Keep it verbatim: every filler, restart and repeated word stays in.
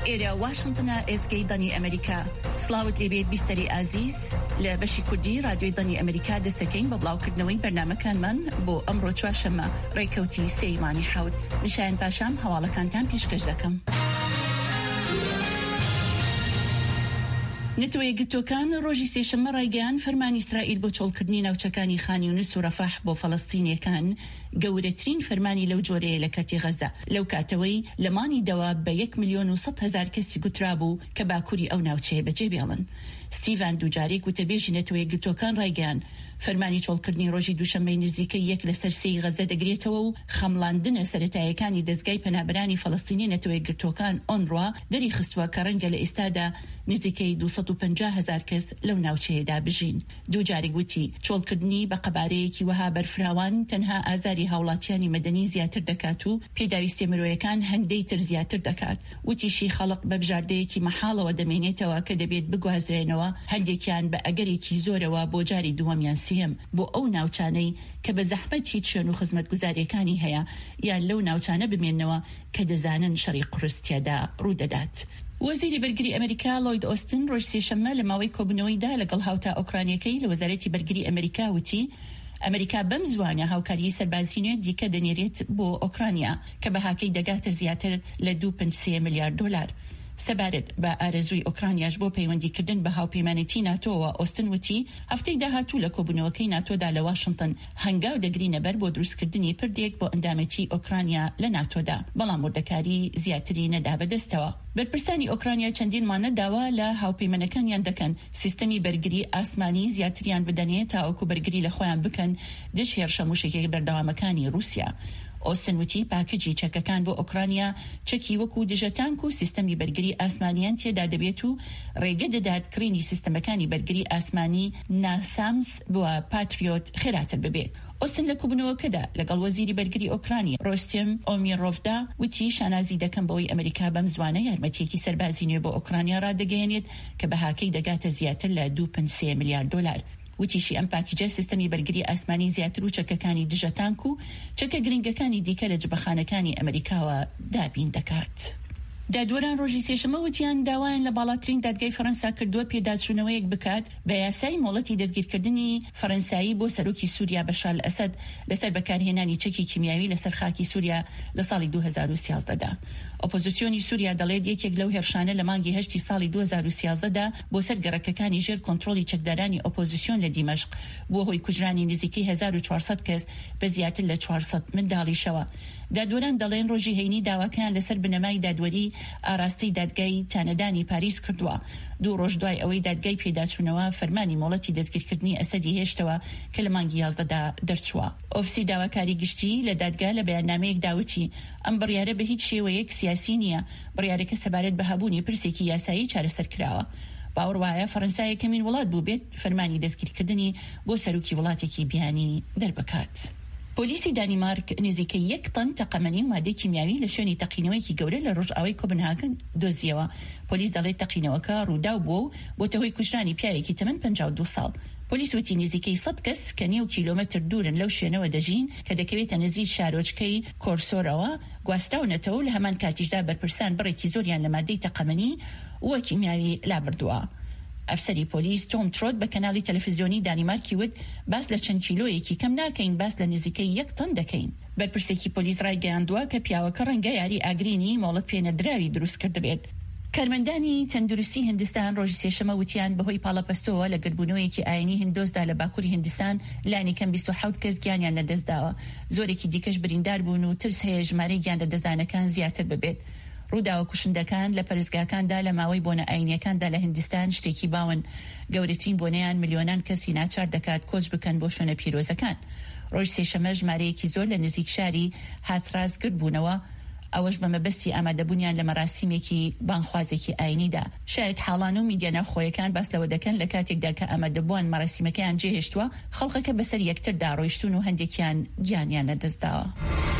إيرا واشنطن إزكي داني أمريكا سلاوت إبيت بيستري عزيز لبشي كردي راديو داني أمريكا دستكين ببلاو كردنوي برنامج كان من بو أمرو چوارشەمە ڕێکەوتی سەیمانی حەوت نشان پاشام هەواڵەکانتان پێشکەش دەکەم. نەتەوەی گرتوەکان ڕۆژی سێشەممە ڕایگەیان فەرمانی ئیسرائیل بۆ چۆڵکردنی ناوچەکانی خان یونس و ڕەفاح بۆ فەڵەستینیەکان گەورەترین فەرمانی لەو جۆرەیە لە کەرتی غەزە لەو کاتەوەی لەمانی دەوا بە یەک ملیۆن و سەد هەزار کەسی گوترابوو کە باکووری ئەو ناوچەیە بەجێ بێڵن. ستیڤان دووجارێک وتەبێژی نەتەوەی گرتوەکان ڕایگەیان فەرمانی چۆڵکردنی ڕۆژی دووشەممەی نزیکەی یەک لەسەر سێی غەزە دەگرێتەوە و خەمڵاندنە سەرەتاییەکانی دەستگای پەنابەرانی فەڵەستینی نەتەوەی گرتوەکان ئۆنڕوا دەری خستووە کە ڕەنگە لە ئێستادا نزیکەی دووسەد و پەنجا هەزار کەس لەو ناوچەیەدا بژین. دووجارێک گوتی چۆڵکردنی بە قەبارەیەکی وەها بەرفراوان تەنها ئازاری هاوڵاتیانی مەدەنی زیاتر دەکات و پێداویستی مرۆیەکان هەندەی تر زیاتر دەکات. وتیشی خەڵق بە بژاردەیەکی مەحاڵەوە دەمێنێتەوە کە دەبێت بگوازرێنەوە هەندێکیان بە ئەگەرێکی زۆرەوە بۆ جاری دووەمیان سێم بۆ ئەو ناوچانەی کە بە زەحمەتی شوێن و خزمەتگوزاریەکانی هەیە یان لەو ناوچانە بمێنەوە کە دەزانن شەڕی قورستیادا ڕوودەدات. وەزیری بەرگری ئەمریکا لۆید ئۆستن ڕۆژ سێشەممە لە ماوەی کۆبنەوەیدا لەگەڵ هاوتا ئۆکرانیەکەی لە وەزارەتی بەرگری ئەمریکا وتی ئەمریکا بەم زوانە هاوکاری سەربازینێ دیکە دەنێرێت بۆ ئۆکرانیا کە بەهاکەی دەگاتە زیاتر لە دوو پنج سێ میلیارد دۆلار. سەبارەت بە ئارەزووی ئۆکرانیاش بۆ پەیوەندیکردن بە هاوپەیمانێتی ناتۆوە ئۆستن وتی هەفتەی داهاتوو لە کۆبوونەوەکەی ناتۆدا لە واشنگتن هەنگاو دەگرینە بەر بۆ دروستکردنی پردێک بۆ ئەندامەتی ئۆکرانیا لە ناتۆدا بەڵام وردەکاری زیاتری نەدا بەدەستەوە. بەرپرسانی ئۆکرانیا چەندین مانە داوا لە هاوپەیمانەکانیان دەکەن سیستەمی بەرگری ئاسمانی زیاتریان بدەنێت تا ئەوکو بەرگری لە خۆیان بکەن دش هێرشە موشکێک بەردەوامەکانی رووسیا. ئۆستن وتی پاکجی چەکەکان بۆ ئۆکرانیا چەکی وەکو دژەتانک و سیستەمی بەرگری ئاسمانیان تێدا دەبێت و ڕێگە دەدات کڕینی سیستەمەکانی بەرگری ئاسمانی ناسامس بووە پاتریۆت خێراتر ببێت. ئۆستن لە کوبنەوەکەدا لەگەڵ وەزیری بەرگری ئۆکرانی ڕۆستێم ئۆمیرۆڤدا وتی شانازی دەکەم بەوەی ئەمریکا بەم زوانە یارمەتیەکی سەربازی نوێ بۆ ئۆکرانیا ڕادەگەیەنێت کە بەهاکەی دەگاتە زیاتر لە دوو پنج سێ میلیارد دۆلار. وتیشی ئەم پاکیجە سیستەمی بەرگری ئاسمانی زیاتر و چەکەکانی دژەتانک و چەکە گرنگەکانی دیکە لە جبەخانەکانی ئەمریکاوە دابین دەکات. دادوەران ڕۆژی سێشەممە وتیان داوایان لە باڵاترین دادگای فەڕەنسا کردووە پێداچوونەوەیەک بکات بە یاسای مۆڵەتی دەستگیرکردنی فەڕەنسایی بۆ سەرۆکی سووریا بەشار ئەسەد لەسەر بەکارهێنانی چەکی کیمیاوی لەسەر خاکی سووریا لە ساڵی دوو هەزار و سیازدەدا. ئۆپۆزیسیۆنی سووریا دەڵێت یەکێک لەو هێرشانە لە مانگی هەشتی ساڵی دوو هەزار و سیازدەدا بۆ سەر گەڕەکەکانی ژێر کۆنتڕۆلی چەکدارانی ئۆپۆزیسیۆن لە دیمەشق بۆ هۆی کوژرانی نزیکەی هەزار و چوارسەد کەس بە زیاتر لە چوارسەد منداڵیشەوە. دادوەران دەڵێن ڕۆژی هەینی داواکەیان لەسەر بنەمای دادوەری ئاراستەی دادگای تانەدانی پاریس کردووە. دوو ڕۆژ دوای ئەوەی دادگای پێداچوونەوە فەرمانی مۆڵەتی دەستگیرکردنی ئەسەدی هێشتەوە کە لە مانگی یازدەدا دەرچووە. ئۆفسی داواکاری گشتی لە دادگا لە بەیاننامەیەک داوتی ئەم بڕیارە بە هیچ شێوەیەک سیاسی نییە، بڕیارەکە سەبارەت بە هەبوونی پرسێکی یاسایی چارەسەر کراوە. باوەڕ وایە فەڕەنسا یەکەمین وڵات بوو بێت فەرمانی دەستگیرکردنی بۆ سەرۆکی وڵاتێکی بیانی دەربکات. پۆلیسی دانیمارک نزیکەی یەک تەن تەقەمەنی مادەی کیمیاوی لە شوێنی تەقینەوەیکی گەورە لە ڕۆژئاوای کۆپنهاگن دۆزیەوە. پۆلیس دەڵێت تەقینەوەکە ڕووداو بووە و بۆتە هۆی کوژرانی پیاوێکی تەمەن پەنجا و دوو ساڵ. پۆلیس وتی نزیکەی سەد کەس کە نێو کیلۆمەتر دوورن لەو شوێنەوە دەژین کە دەکەوێتە نزیک شارۆچکەی کۆرسۆرەوە گواستراونەتەوە لە هەمان کاتیشدا بەرپرسان بڕێکی زۆریان لە مادەی تەقەمەنی وە کیمیاوی لابردووە. ئەفسەری پۆلیس تۆم ترۆت بە کەناڵی تەلەڤیزیۆنی دانیمارکی وت باس لە چەند کیلۆیەکی کەم ناکەین، باس لە نزیکەی یەک تەن دەکەین. بەرپرسێکی پۆلیس ڕایگەیاندووە کە پیاوەکە ڕەنگە یاری ئاگرینی مۆڵەت پێنەدراوی دروست کرد بێت. کارمەندانی تەندروستی هندستان ڕۆژی سێشەممە وتیان بەهۆی پاڵەپەستەوە لە گربوونەوەیەکی ئاینی هندۆزدا لە باکووری هندستان لانی کەم بیست و حەوت کەس گیانیان لەدەستداوە. زۆرێکی دیکەش بریندار بوون و ترس هەیە ژمارەی گیان لەدەستدانەکان زیاتر ببێت. ڕووداوە کوشندەکان لە پەرستگاکاندا لە ماوەی بۆنە ئاینیەکاندا لە هندستان شتێکی باون. گەورەترین بۆنەیان ملیۆنان کەسی ناچار دەکات کۆچ بکەن بۆ شوێنە پیرۆزەکان. ڕۆژ سێشەممە ژمارەیەکی زۆر لە نزیک شاری هاتراز گرت بوونەوە، ئەوەش بە مەبەستی ئامادەبوونیان لە مەراسیمێکی بانخوازێکی ئاینیدا. شاید حاڵان و میدیە ناوخۆیەکان باس لەوە دەکەن لە کاتێکدا کە ئامادەبووان مەراسیمەکەیان جێهێشتووە خەڵکەکە بەسەر یەکتردا ڕۆیشتون و هەندێکیان گیانیان لەدەستداوە.